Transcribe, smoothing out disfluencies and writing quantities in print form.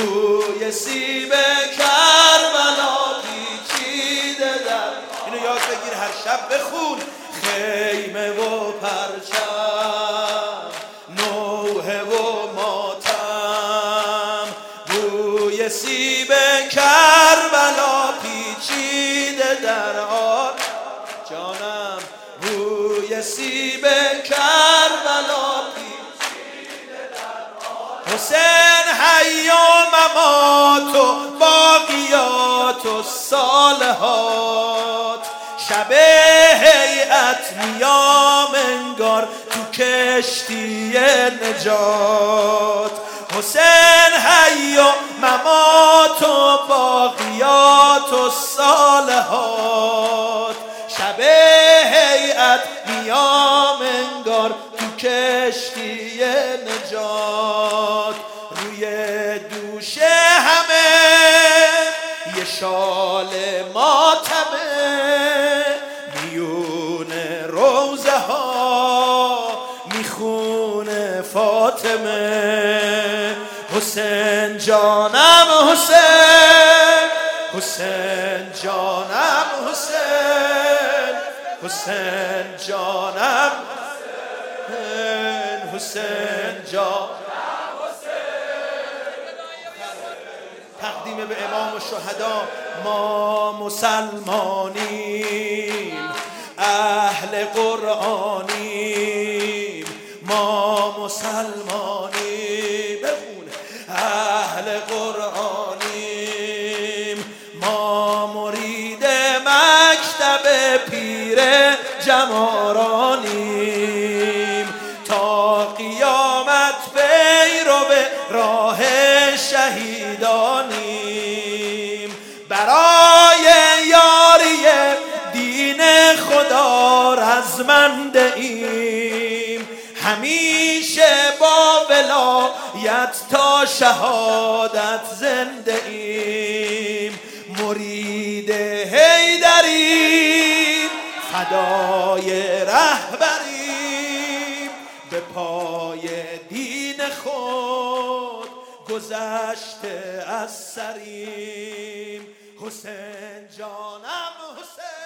بوی سیب کربلا پیچیده در. اینو یاد بگیر هر شب بخون. خیمه و پرچم نوحه و ماتم، بوی سیب کربلا پیچیده در آن جانم، بوی سیب کربلا پیچیده در آن. حسین حی و ممات و باقیات و صالحات، شب هیئت میام انگار تو کشتی نجات. حسین حی و ممات و باقیات و صالحات، شب هیئت میام انگار تو کشتی نجات. روی دوش همه یه شال ماتمه، میون روزه ها میخونه فاطمه. حسین جانم حسین، حسین جانم حسین، حسین جانم حسین، حسین جانم. تقدیم به امام الشهدا. ما مسلمانیم، اهل قرآنیم، ما مسلمانیم، بخون اهل قرآنیم، ما مرید مکتب پیر جمارانیم، تا قیامت پیرو راه شهیدانیم، برای یاری دین خدا رزمنده ایم، همیشه با ولایت تا شهادت زنده ایم، مرید حیدریم، فدای رهبریم، به پای دین خود گذشته از سریم. حسین جانم حسین.